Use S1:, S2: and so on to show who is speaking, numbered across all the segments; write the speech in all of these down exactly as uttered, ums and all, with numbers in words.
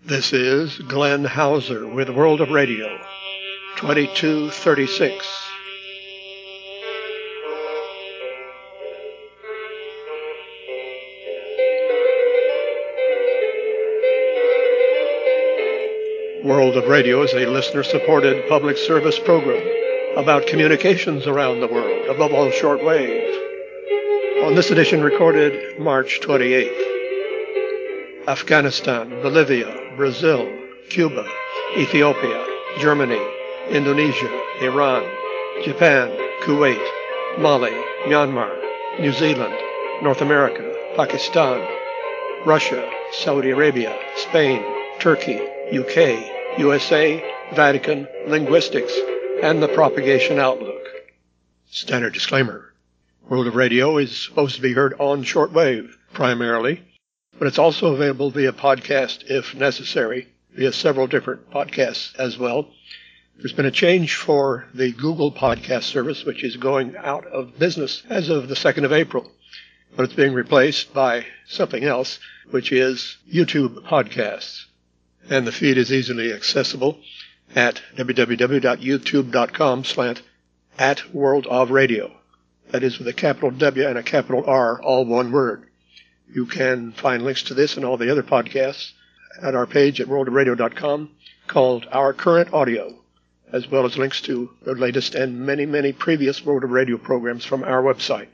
S1: This is Glenn Hauser with World of Radio, twenty-two thirty-six. World of Radio is a listener-supported public service program about communications around the world, above all shortwave. On this edition recorded March twenty-eighth. Afghanistan, Bolivia, Brazil, Cuba, Ethiopia, Germany, Indonesia, Iran, Japan, Kuwait, Mali, Myanmar, New Zealand, North America, Pakistan, Russia, Saudi Arabia, Spain, Turkey, U K, U S A, Vatican, linguistics, and the propagation outlook. Standard disclaimer. World of Radio is supposed to be heard on shortwave, primarily, but it's also available via podcast if necessary, via several different podcasts as well. There's been a change for the Google podcast service, which is going out of business as of the second of April, but it's being replaced by something else, which is YouTube podcasts. And the feed is easily accessible at www.youtube.com slash at World of Radio. That is with a capital W and a capital R, all one word. You can find links to this and all the other podcasts at our page at world of radio dot com called Our Current Audio, as well as links to the latest and many, many previous World of Radio programs from our website.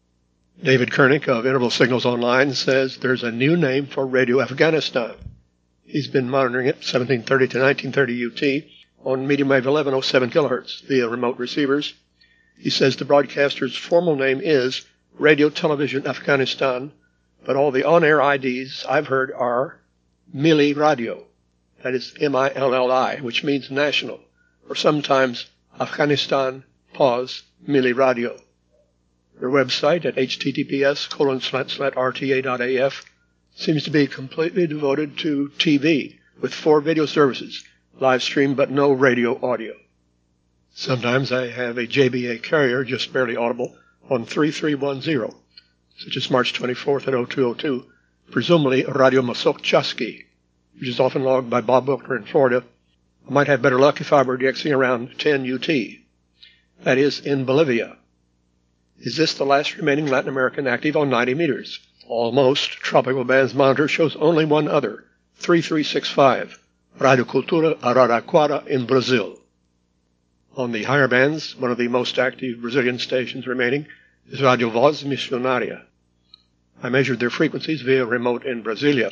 S1: David Koenig of Interval Signals Online says there's a new name for Radio Afghanistan. He's been monitoring it seventeen thirty to nineteen thirty U T on medium wave eleven oh seven kilohertz via remote receivers. He says the broadcaster's formal name is Radio Television Afghanistan, but all the on-air I Ds I've heard are Mili Radio, that is M I L L I, which means national, or sometimes Afghanistan, pause, Mili Radio. Their website at https colon slat slat rta.af seems to be completely devoted to T V, with four video services, live stream but no radio audio. Sometimes I have a J B A carrier, just barely audible, on three three one zero. Such as March twenty-fourth at oh two oh two, presumably Radio Masok Chaski, which is often logged by Bob Wilkner in Florida. I might have better luck if I were DXing around ten U T. That is, in Bolivia. Is this the last remaining Latin American active on ninety meters? Almost. Tropical Bands Monitor shows only one other, three three six five, Radio Cultura Araraquara in Brazil. On the higher bands, one of the most active Brazilian stations remaining is Radio Voz Missionaria. I measured their frequencies via remote in Brasilia,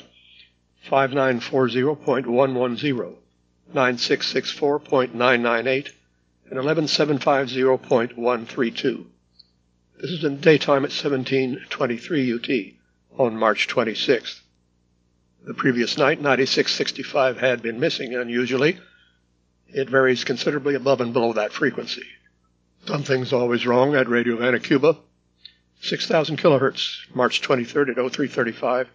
S1: five nine four zero point one one zero, nine six six four point nine nine eight, and eleven seven five zero point one three two. This is in daytime at seventeen twenty-three U T on March twenty-sixth. The previous night, ninety-six sixty-five had been missing unusually. It varies considerably above and below that frequency. Something's always wrong at Radio Havana, Cuba. six thousand kilohertz, March twenty-third at oh three thirty-five,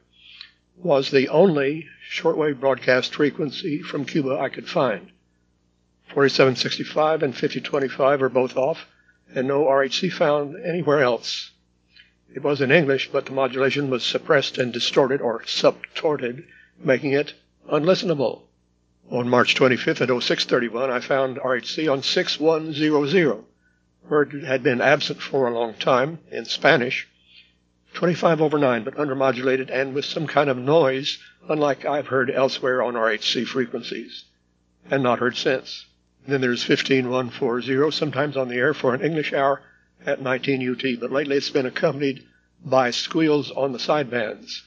S1: was the only shortwave broadcast frequency from Cuba I could find. forty-seven sixty-five and fifty twenty-five are both off, and no R H C found anywhere else. It was in English, but the modulation was suppressed and distorted, or subtorted, making it unlistenable. On March twenty-fifth at oh six thirty-one, I found R H C on six one zero zero. Where it had been absent for a long time, in Spanish, twenty-five over nine, but undermodulated and with some kind of noise, unlike I've heard elsewhere on R H C frequencies, and not heard since. And then there's fifteen one forty, sometimes on the air for an English hour at nineteen U T, but lately it's been accompanied by squeals on the sidebands.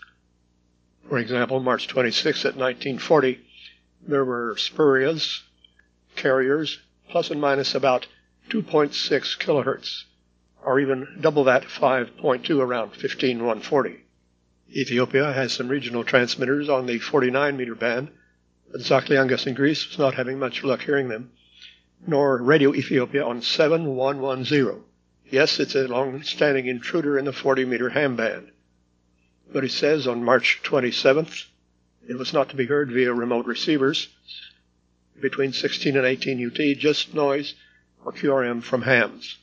S1: For example, March twenty-sixth at nineteen forty, there were spurias, carriers, plus and minus about two point six kilohertz, or even double that, five point two, around fifteen one forty. Ethiopia has some regional transmitters on the forty-nine meter band, but Zakliangas in Greece was not having much luck hearing them, nor Radio Ethiopia on seven one one zero. Yes, it's a long-standing intruder in the forty meter ham band. But he says on March twenty-seventh, it was not to be heard via remote receivers between sixteen and eighteen U T, just noise or Q R M from hams.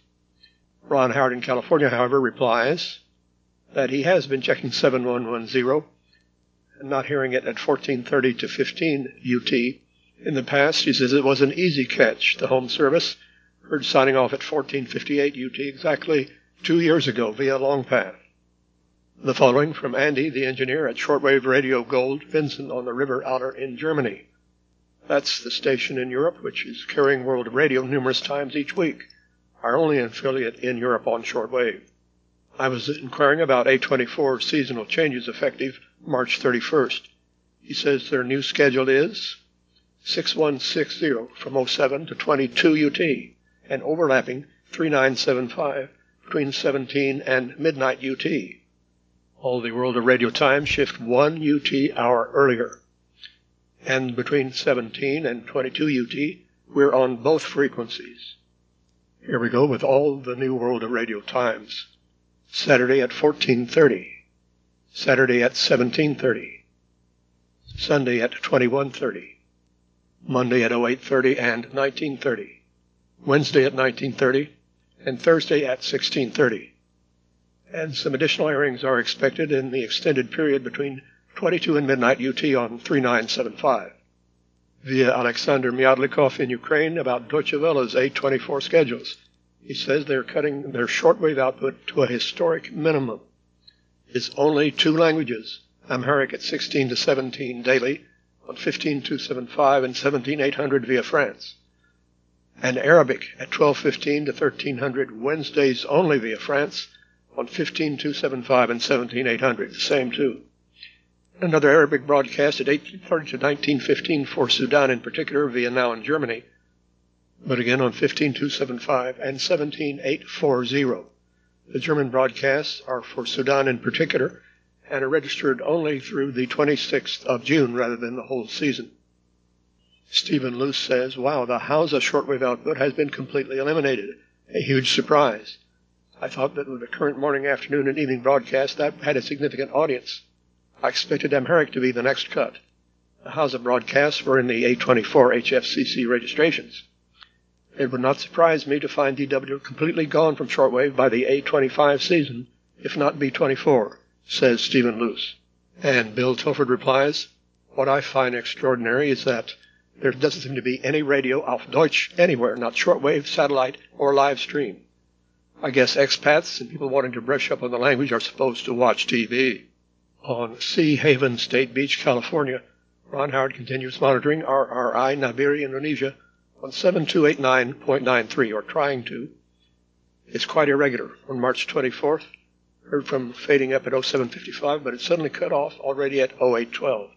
S1: Ron Howard in California, however, replies that he has been checking seven one one zero and not hearing it at fourteen thirty to fifteen U T. In the past, he says it was an easy catch, the home service, heard signing off at fourteen fifty-eight U T exactly two years ago via Longpath. The following from Andy, the engineer at Shortwave Radio Gold, Vincent on the River Outer in Germany. That's the station in Europe which is carrying world radio numerous times each week, our only affiliate in Europe on shortwave. I was inquiring about A twenty-four seasonal changes effective March thirty-first. He says their new schedule is six one six zero from oh seven to twenty-two U T and overlapping three nine seven five between seventeen and midnight U T. All the world of radio time shift one U T hour earlier. And between seventeen and twenty-two U T, we're on both frequencies. Here we go with all the new world of radio times. Saturday at fourteen thirty. Saturday at seventeen thirty. Sunday at twenty-one thirty. Monday at oh eight thirty and nineteen thirty. Wednesday at nineteen thirty. And Thursday at sixteen thirty. And some additional airings are expected in the extended period between twenty-two and midnight U T on three nine seven five. Via Alexander Myadlikov in Ukraine about Deutsche Welle's A twenty-four schedules. He says they're cutting their shortwave output to a historic minimum. It's only two languages, Amharic at sixteen to seventeen daily on fifteen two seventy-five and seventeen eight hundred via France, and Arabic at twelve fifteen to thirteen hundred Wednesdays only via France on fifteen two seventy-five and seventeen eight hundred, the same too. Another Arabic broadcast at eighteen thirty to nineteen fifteen for Sudan in particular via Now in Germany, but again on fifteen two seventy-five and seventeen eight forty. The German broadcasts are for Sudan in particular and are registered only through the twenty-sixth of June rather than the whole season. Stephen Luce says, wow, the Hausa shortwave output has been completely eliminated. A huge surprise. I thought that with the current morning, afternoon, and evening broadcast, that had a significant audience. I expected Amharic to be the next cut. The Hausa broadcasts were in the A twenty-four H F C C registrations. It would not surprise me to find D W completely gone from shortwave by the A twenty-five season, if not B twenty-four, says Stephen Luce. And Bill Tilford replies, what I find extraordinary is that there doesn't seem to be any radio auf Deutsch anywhere, not shortwave, satellite, or live stream. I guess expats and people wanting to brush up on the language are supposed to watch T V. On Sea Haven State Beach, California, Ron Howard continues monitoring R R I Nabiri, Indonesia, on seven two eight nine point nine three, or trying to. It's quite irregular. On March twenty-fourth, heard from fading up at oh seven fifty-five, but it suddenly cut off already at oh eight twelve.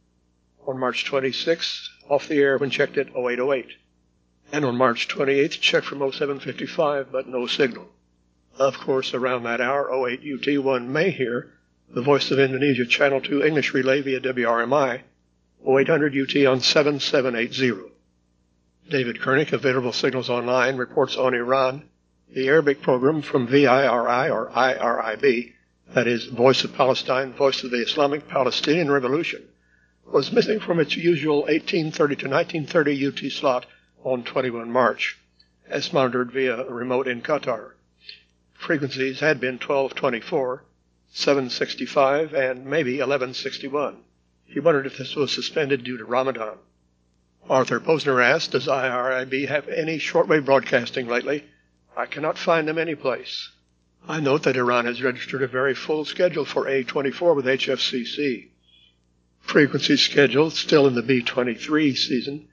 S1: On March twenty-sixth, off the air when checked at oh eight oh eight. And on March twenty-eighth, checked from oh seven fifty-five, but no signal. Of course, around that hour, oh eight U T, one may hear the Voice of Indonesia Channel two English relay via W R M I, oh eight hundred U T on seven seven eight zero. David Kernick of Available Signals Online reports on Iran. The Arabic program from V I R I or I R I B, that is, Voice of Palestine, Voice of the Islamic Palestinian Revolution, was missing from its usual eighteen thirty to nineteen thirty U T slot on twenty-first March, as monitored via a remote in Qatar. Frequencies had been twelve twenty-four, seven sixty-five, and maybe eleven sixty-one. He wondered if this was suspended due to Ramadan. Arthur Posner asked, does I R I B have any shortwave broadcasting lately? I cannot find them anyplace. I note that Iran has registered a very full schedule for A twenty-four with H F C C. Frequency schedule still in the B twenty-three season.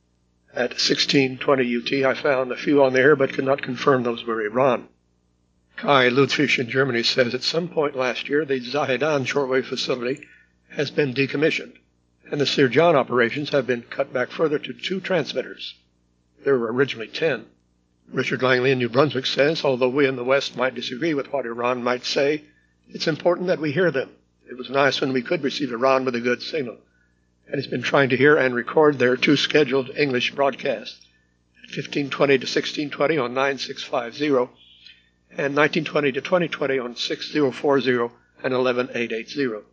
S1: At sixteen twenty U T, I found a few on the air but could not confirm those were Iran. Kai Ludfish in Germany says at some point last year the Zahedan shortwave facility has been decommissioned, and the Sirjan operations have been cut back further to two transmitters. There were originally ten. Richard Langley in New Brunswick says, although we in the West might disagree with what Iran might say, it's important that we hear them. It was nice when we could receive Iran with a good signal, and has been trying to hear and record their two scheduled English broadcasts at fifteen twenty to sixteen twenty on nine six five zero and nineteen twenty to twenty twenty on six zero four zero and eleven eight eight zero.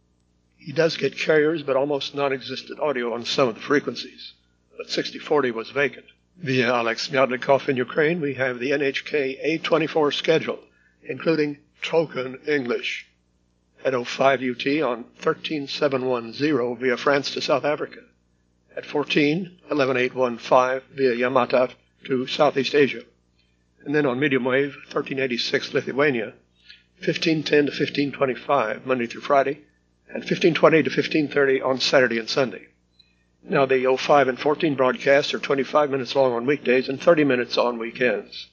S1: He does get carriers, but almost non-existent audio on some of the frequencies, but sixty forty was vacant. Via Alex Myadlikov in Ukraine, we have the N H K A twenty-four schedule, including token English. at oh five U T on thirteen seven one zero via France to South Africa, at fourteen eleven eight one five via Yamata to Southeast Asia, and then on medium wave thirteen eighty-six Lithuania, fifteen ten to fifteen twenty-five Monday through Friday, and fifteen twenty to fifteen thirty on Saturday and Sunday. Now the oh five and fourteen broadcasts are twenty-five minutes long on weekdays and thirty minutes on weekends.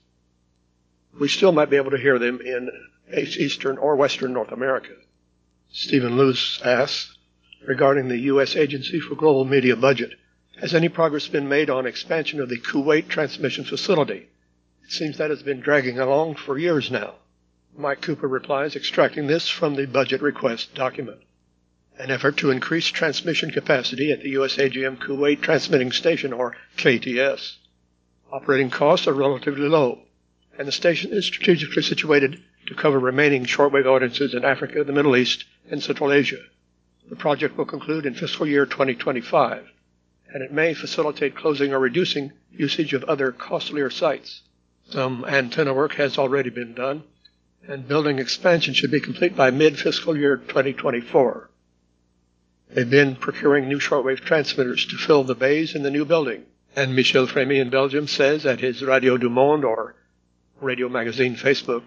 S1: We still might be able to hear them in Eastern or Western North America. Stephen Luce asks, regarding the U S Agency for Global Media budget, has any progress been made on expansion of the Kuwait transmission facility? It seems that has been dragging along for years now. Mike Cooper replies, extracting this from the budget request document. An effort to increase transmission capacity at the U S A G M Kuwait Transmitting Station, or K T S. Operating costs are relatively low, and the station is strategically situated to cover remaining shortwave audiences in Africa, the Middle East, and Central Asia. The project will conclude in fiscal year twenty twenty-five, and it may facilitate closing or reducing usage of other costlier sites. Some antenna work has already been done, and building expansion should be complete by mid-fiscal year twenty twenty-four. They've been procuring new shortwave transmitters to fill the bays in the new building, and Michel Frémy in Belgium says at his Radio du Monde, or Radio Magazine Facebook,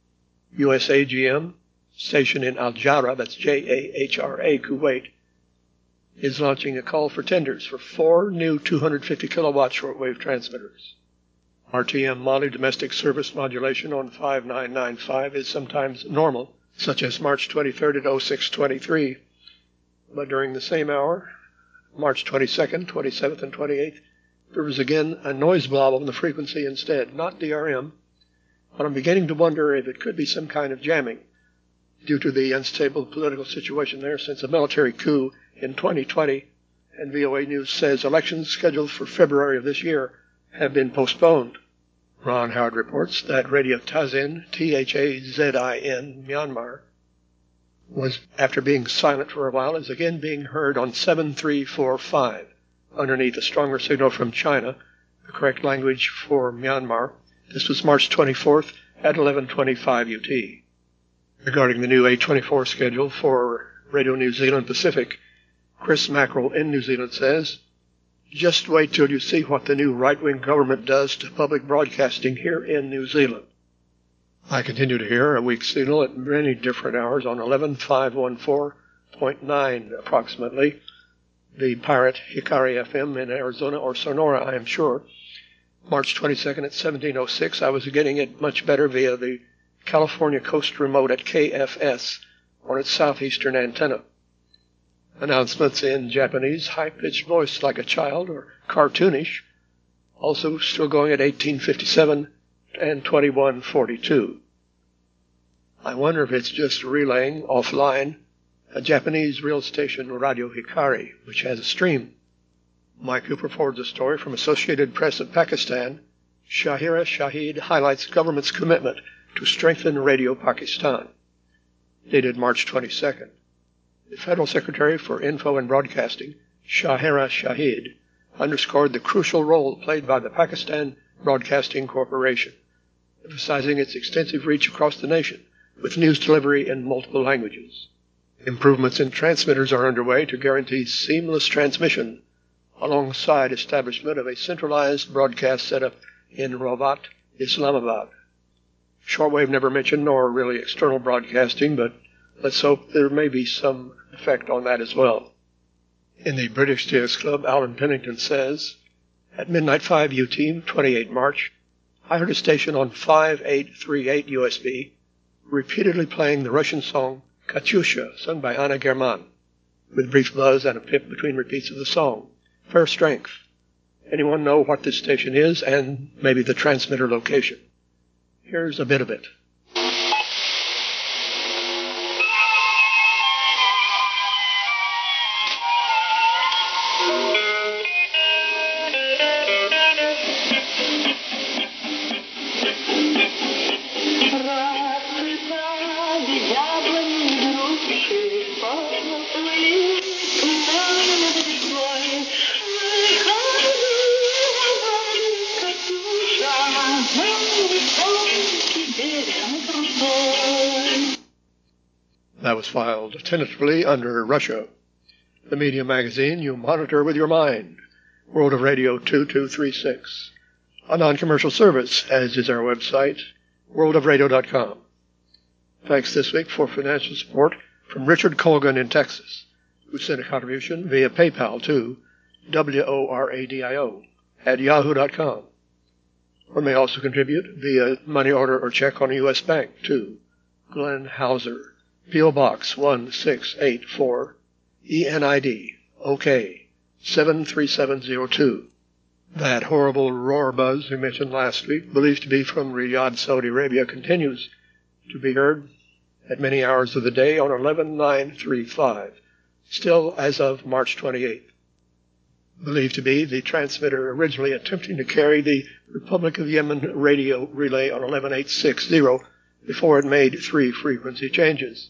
S1: U S A G M, station in Al Jahra, that's J A H R A, Kuwait, is launching a call for tenders for four new two hundred fifty kilowatt shortwave transmitters. R T M Mali domestic service modulation on five nine nine five is sometimes normal, such as March twenty-third at oh six twenty-three, but during the same hour, March twenty-second, twenty-seventh, and twenty-eighth, there was again a noise blob on the frequency instead, not D R M, but I'm beginning to wonder if it could be some kind of jamming, due to the unstable political situation there since a military coup in twenty twenty, and V O A News says elections scheduled for February of this year have been postponed. Ron Howard reports that Radio Tazin, T H A Z I N, Myanmar, was, after being silent for a while, is again being heard on seven three four five, underneath a stronger signal from China, the correct language for Myanmar. This was March twenty-fourth at eleven twenty-five U T. Regarding the new A twenty-four schedule for Radio New Zealand Pacific, Chris Mackerel in New Zealand says, just wait till you see what the new right-wing government does to public broadcasting here in New Zealand. I continue to hear a weak signal at many different hours on eleven five fourteen point nine approximately, the pirate Hikari F M in Arizona or Sonora, I am sure. March twenty-second at seventeen oh six, I was getting it much better via the California Coast Remote at K F S on its southeastern antenna. Announcements in Japanese, high-pitched voice like a child or cartoonish, also still going at eighteen fifty-seven and twenty-one forty-two. I wonder if it's just relaying offline a Japanese real station, Radio Hikari, which has a stream. Mike Cooper forwards a story from Associated Press of Pakistan. Shahira Shahid highlights government's commitment to strengthen Radio Pakistan. Dated March twenty-second. The Federal Secretary for Info and Broadcasting, Shahira Shahid, underscored the crucial role played by the Pakistan Broadcasting Corporation, emphasizing its extensive reach across the nation with news delivery in multiple languages. Improvements in transmitters are underway to guarantee seamless transmission alongside establishment of a centralized broadcast setup in Rawat, Islamabad. Shortwave never mentioned, nor really external broadcasting, but let's hope there may be some effect on that as well. In the British Jazz Club, Alan Pennington says, at midnight five U T, twenty-eighth March, I heard a station on five eight three eight U S B repeatedly playing the Russian song Katyusha, sung by Anna German, with brief buzz and a pip between repeats of the song. Fair strength. Anyone know what this station is and maybe the transmitter location? Here's a bit of it. was filed tentatively under Russia. The media magazine you monitor with your mind. World of Radio two two three six. A non-commercial service, as is our website, world of radio dot com. Thanks this week for financial support from Richard Colgan in Texas, who sent a contribution via PayPal to W O R A D I O at yahoo dot com. One may also contribute via money order or check on a U S bank to Glenn Hauser, P O. Box one six eight four, E N I D, OK, seven three seven zero two. That horrible roar buzz we mentioned last week, believed to be from Riyadh, Saudi Arabia, continues to be heard at many hours of the day on eleven nine thirty-five, still as of March twenty-eighth. Believed to be the transmitter originally attempting to carry the Republic of Yemen radio relay on eleven eight sixty before it made three frequency changes.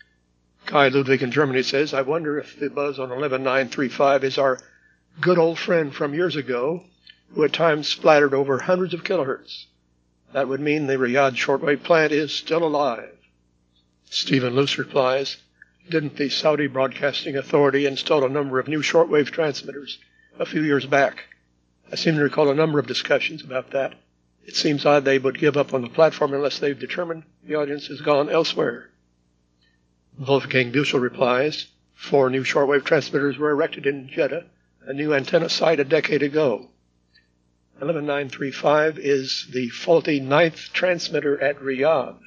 S1: Kai Ludwig in Germany says, I wonder if the buzz on eleven nine thirty-five is our good old friend from years ago, who at times splattered over hundreds of kilohertz. That would mean the Riyadh shortwave plant is still alive. Stephen Luce replies, didn't the Saudi Broadcasting Authority install a number of new shortwave transmitters a few years back? I seem to recall a number of discussions about that. It seems odd they would give up on the platform unless they've determined the audience has gone elsewhere. Wolfgang Buchel replies, four new shortwave transmitters were erected in Jeddah, a new antenna site a decade ago. eleven nine thirty-five is the faulty ninth transmitter at Riyadh.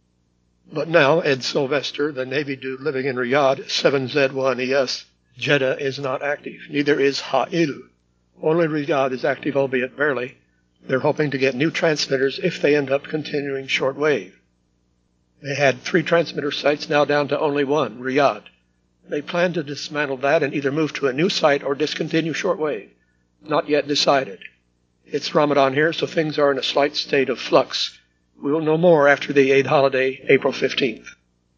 S1: But now, Ed Sylvester, the Navy dude living in Riyadh, seven Z one E S, Jeddah is not active. Neither is Ha'il. Only Riyadh is active, albeit barely. They're hoping to get new transmitters if they end up continuing shortwave. They had three transmitter sites, now down to only one, Riyadh. They plan to dismantle that and either move to a new site or discontinue shortwave. Not yet decided. It's Ramadan here, so things are in a slight state of flux. We will know more after the Eid holiday, April fifteenth.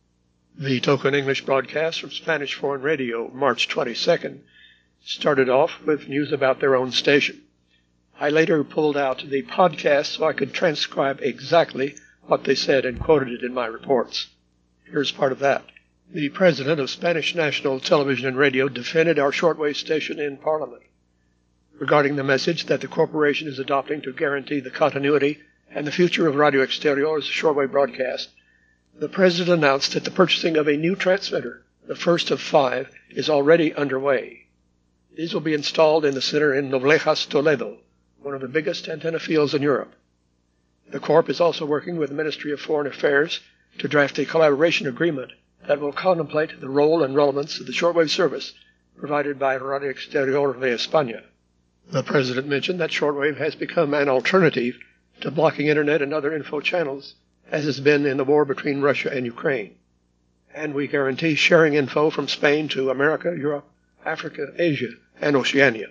S1: The token English broadcast from Spanish Foreign Radio, March twenty-second, started off with news about their own station. I later pulled out the podcast so I could transcribe exactly what they said and quoted it in my reports. Here's part of that. The president of Spanish National Television and Radio defended our shortwave station in Parliament regarding the message that the corporation is adopting to guarantee the continuity and the future of Radio Exterior's shortwave broadcast. The president announced that the purchasing of a new transmitter, the first of five, is already underway. These will be installed in the center in Noblejas, Toledo, one of the biggest antenna fields in Europe. The Corp is also working with the Ministry of Foreign Affairs to draft a collaboration agreement that will contemplate the role and relevance of the shortwave service provided by Radio Exterior de España. The president mentioned that shortwave has become an alternative to blocking internet and other info channels, as has been in the war between Russia and Ukraine. And we guarantee sharing info from Spain to America, Europe, Africa, Asia, and Oceania.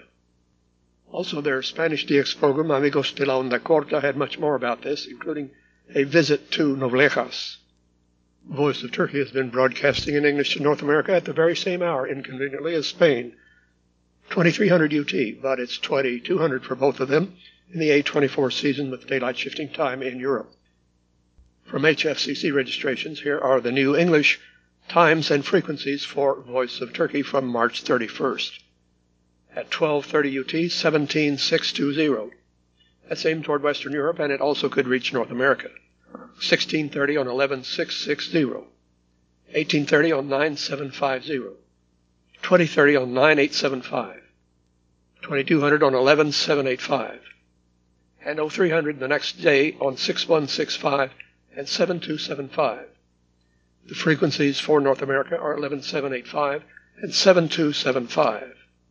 S1: Also, their Spanish D X program, Amigos de la Onda Corta, had much more about this, including a visit to Noblejas. Voice of Turkey has been broadcasting in English to North America at the very same hour, inconveniently, as Spain. twenty-three hundred U T, but it's twenty-two hundred for both of them in the A twenty-four season with daylight shifting time in Europe. From H F C C registrations, here are the new English times and frequencies for Voice of Turkey from March thirty-first. At twelve thirty U T, seventeen six twenty. That's aimed toward Western Europe, and it also could reach North America. sixteen thirty on eleven six sixty. eighteen thirty on nine seven fifty. twenty thirty on nine eight seven five. twenty-two hundred on eleven seven eighty-five. And oh three hundred the next day on six one six five and seven two seven five. The frequencies for North America are eleven seven eighty-five and seven two seven five.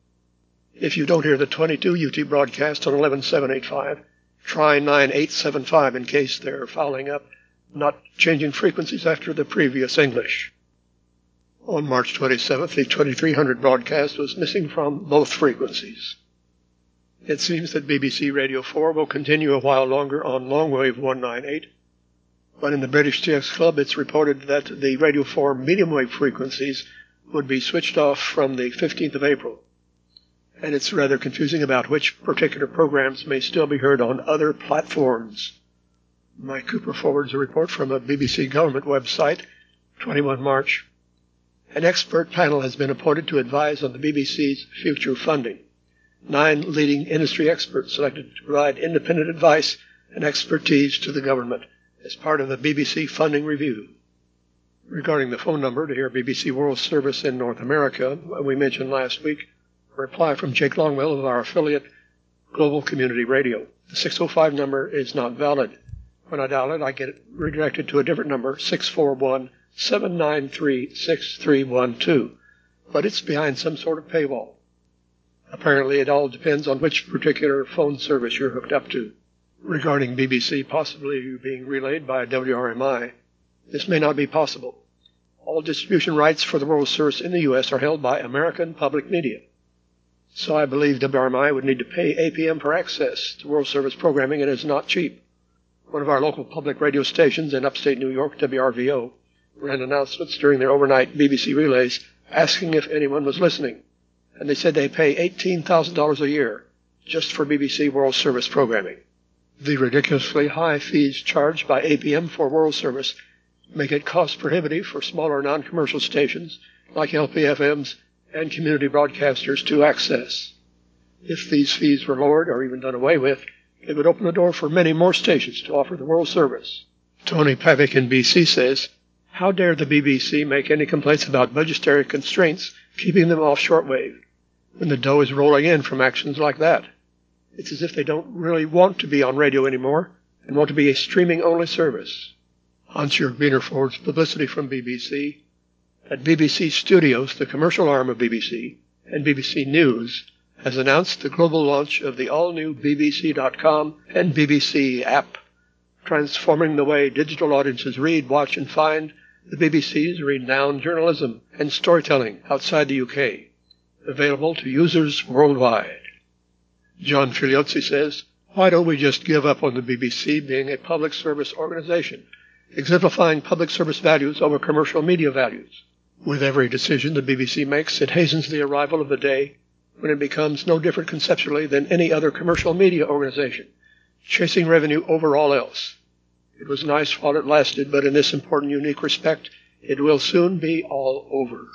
S1: If you don't hear the twenty-two U T broadcast on eleven seven eighty-five, try nine eight seven five in case they're fouling up, not changing frequencies after the previous English. On March twenty-seventh, the twenty-three hundred broadcast was missing from both frequencies. It seems that B B C Radio four will continue a while longer on longwave one ninety-eight, but in the British T X Club it's reported that the Radio four medium wave frequencies would be switched off from the fifteenth of April. And it's rather confusing about which particular programs may still be heard on other platforms. Mike Cooper forwards a report from a B B C government website, twenty-first of March. An expert panel has been appointed to advise on the B B C's future funding. Nine leading industry experts selected to provide independent advice and expertise to the government as part of the B B C funding review. Regarding the phone number to hear B B C World Service in North America, we mentioned last week, a reply from Jake Longwell of our affiliate Global Community Radio. The six oh five number is not valid. When I dial it, I get redirected to a different number, six four one, seven nine three, six three one two, but it's behind some sort of paywall. Apparently, it all depends on which particular phone service you're hooked up to. Regarding B B C possibly being relayed by W R M I, this may not be possible. All distribution rights for the World Service in the U S are held by American Public Media. So I believe W R M I would need to pay A P M for access to World Service programming, and it's not cheap. One of our local public radio stations in upstate New York, W R V O, ran announcements during their overnight B B C relays asking if anyone was listening, and they said they pay eighteen thousand dollars a year just for B B C World Service programming. The ridiculously high fees charged by A P M for World Service make it cost prohibitive for smaller non-commercial stations like L P F Ms and community broadcasters to access. If these fees were lowered or even done away with, it would open the door for many more stations to offer the World Service. Tony Pavick in B C says, "How dare the B B C make any complaints about budgetary constraints keeping them off shortwave when the dough is rolling in from actions like that? It's as if they don't really want to be on radio anymore and want to be a streaming-only service." Hans-Jörg Wiener forwards publicity from B B C that B B C Studios, the commercial arm of B B C, and B B C News has announced the global launch of the all-new B B C dot com and B B C app, transforming the way digital audiences read, watch, and find the B B C's renowned journalism and storytelling outside the U K, available to users worldwide. John Filiozzi says, "Why don't we just give up on the B B C being a public service organization, exemplifying public service values over commercial media values? With every decision the B B C makes, it hastens the arrival of the day when it becomes no different conceptually than any other commercial media organization, chasing revenue over all else. It was nice while it lasted, but in this important, unique respect, it will soon be all over."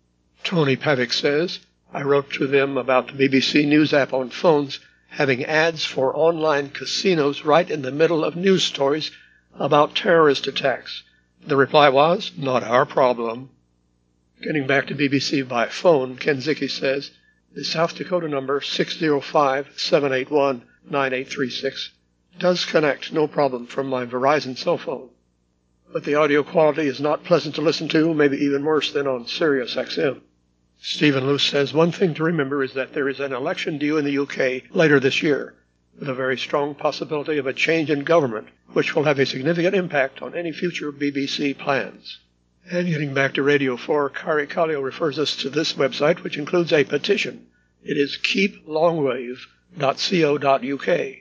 S1: Tony Pavick says, "I wrote to them about the B B C News app on phones having ads for online casinos right in the middle of news stories about terrorist attacks. The reply was, 'Not our problem.'" Getting back to B B C by phone, Ken Zicke says, "The South Dakota number six oh five, seven eight one, nine eight three six does connect no problem from my Verizon cell phone, but the audio quality is not pleasant to listen to, maybe even worse than on Sirius X M." Stephen Luce says, "One thing to remember is that there is an election due in the U K later this year, with a very strong possibility of a change in government, which will have a significant impact on any future B B C plans." And getting back to Radio four, Kari Kallio refers us to this website, which includes a petition. It is keep longwave dot co dot U K.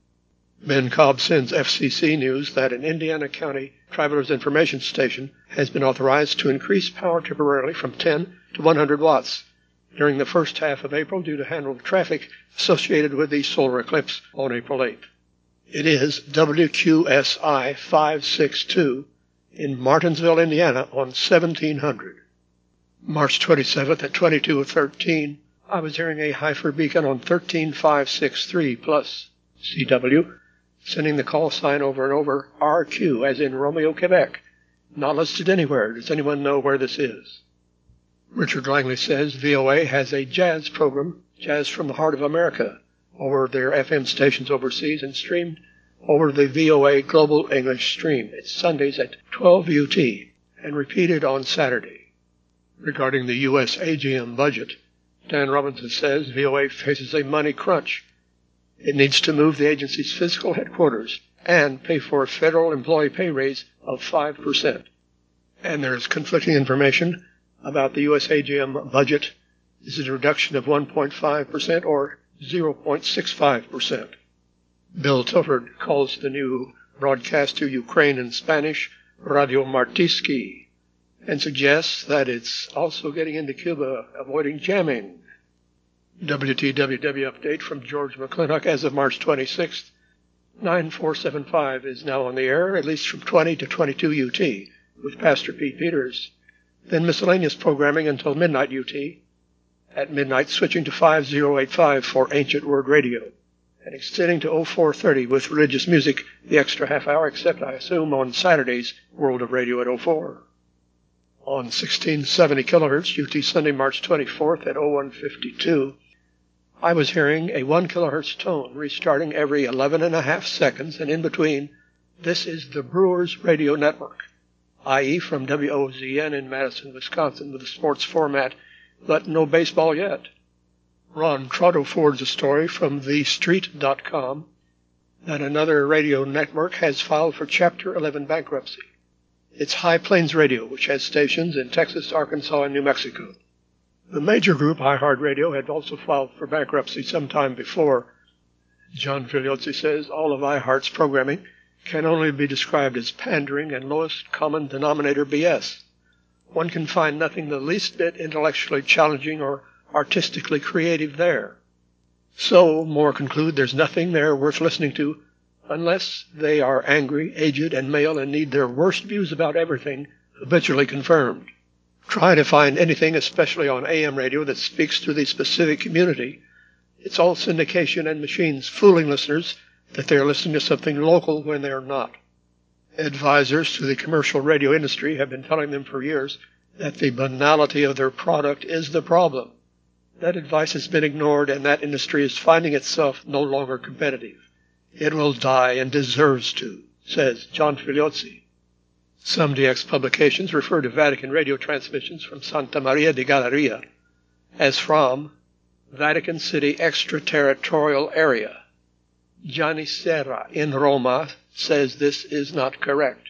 S1: Ben Cobb sends F C C news that an Indiana County Travelers Information Station has been authorized to increase power temporarily from ten to one hundred watts during the first half of April due to handle traffic associated with the solar eclipse on April eighth. It is W Q S I five sixty-two in Martinsville, Indiana on seventeen hundred. March twenty-seventh at twenty-two thirteen, I was hearing a Heifer beacon on thirteen five sixty-three plus C W, sending the call sign over and over, R Q, as in Romeo, Quebec. Not listed anywhere. Does anyone know where this is? Richard Langley says V O A has a jazz program, Jazz from the Heart of America, over their F M stations overseas and streamed over the V O A Global English Stream. It's Sundays at twelve U T and repeated on Saturday. Regarding the U S A G M budget, Dan Robinson says V O A faces a money crunch. It needs to move the agency's physical headquarters and pay for a federal employee pay raise of five percent. And there's conflicting information about the U S A G M budget. Is it a reduction of one point five percent or zero point six five percent? Bill Tilford calls the new broadcast to Ukraine in Spanish Radio Martiski and suggests that it's also getting into Cuba, avoiding jamming. W T W W update from George McClintock as of March twenty-sixth. nine four seven five is now on the air, at least from twenty to twenty-two U T, with Pastor Pete Peters. then miscellaneous programming until midnight U T. At midnight, switching to five oh eight five for Ancient Word Radio, and extending to oh four thirty with religious music, the extra half hour, except I assume on Saturdays, World of Radio at oh four. On sixteen seventy kilohertz, U T Sunday, March twenty-fourth at oh one fifty-two, I was hearing a one kilohertz tone restarting every eleven and a half seconds, and in between, this is the Brewers Radio Network, that is from W O Z N in Madison, Wisconsin, with a sports format, but no baseball yet. Ron Trotto forwards a story from the street dot com that another radio network has filed for Chapter eleven bankruptcy. It's High Plains Radio, which has stations in Texas, Arkansas, and New Mexico. The major group, iHeartRadio, had also filed for bankruptcy some time before. John Figliozzi says all of iHeart's programming can only be described as pandering and lowest common denominator B S. One can find nothing the least bit intellectually challenging or artistically creative there. So, more conclude, there's nothing there worth listening to unless they are angry, aged, and male and need their worst views about everything habitually confirmed. Try to find anything, especially on A M radio, that speaks to the specific community. It's all syndication and machines fooling listeners that they're listening to something local when they're not. Advisors to the commercial radio industry have been telling them for years that the banality of their product is the problem. That advice has been ignored, and that industry is finding itself no longer competitive. It will die and deserves to, says John Figliozzi. Some D X publications refer to Vatican radio transmissions from Santa Maria di Galleria as from Vatican City extraterritorial area. Gianni Serra in Roma says this is not correct.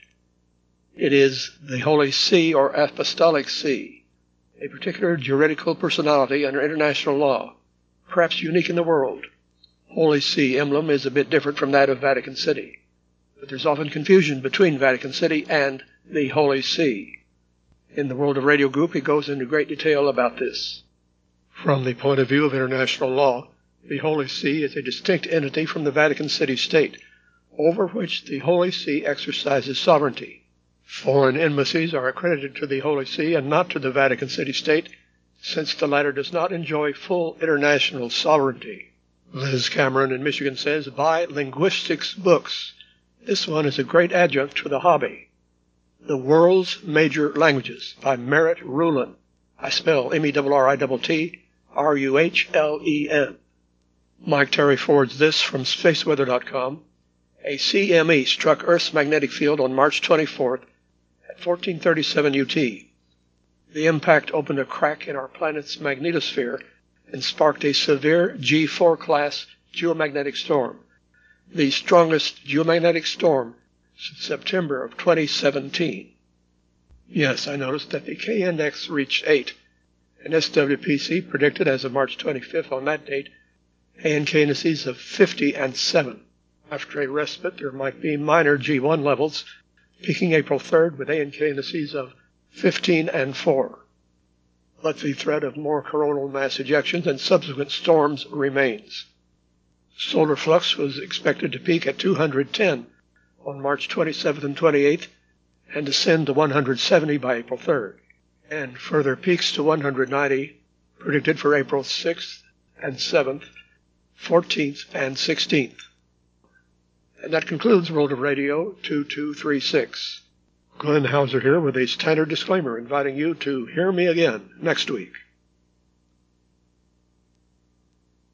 S1: It is the Holy See or Apostolic See, a particular juridical personality under international law, perhaps unique in the world. Holy See emblem is a bit different from that of Vatican City, but there's often confusion between Vatican City and the Holy See. In the World of Radio group, he goes into great detail about this. From the point of view of international law, the Holy See is a distinct entity from the Vatican City state, over which the Holy See exercises sovereignty. Foreign embassies are accredited to the Holy See and not to the Vatican City state, since the latter does not enjoy full international sovereignty. Liz Cameron in Michigan says, buy linguistics books. This one is a great adjunct to the hobby. The World's Major Languages by Merritt Ruhlen. I spell M E R R I T T R U H L E N. Mike Terry forwards this from space weather dot com. A C M E struck Earth's magnetic field on March twenty-fourth at fourteen thirty-seven U T. The impact opened a crack in our planet's magnetosphere and sparked a severe G four class geomagnetic storm, the strongest geomagnetic storm since September of twenty seventeen. Yes, I noticed that the K index reached eight, and S W P C predicted as of March twenty-fifth on that date A and K indices of fifty and seven. After a respite, there might be minor G one levels, peaking April third with A and K indices of fifteen and four. But the threat of more coronal mass ejections and subsequent storms remains. Solar flux was expected to peak at two hundred ten on March twenty-seventh and twenty-eighth and descend to one hundred seventy by April third, and further peaks to one hundred ninety predicted for April sixth and seventh, fourteenth and sixteenth. And that concludes World of Radio two two three six. Glenn Hauser here with a standard disclaimer inviting you to hear me again next week.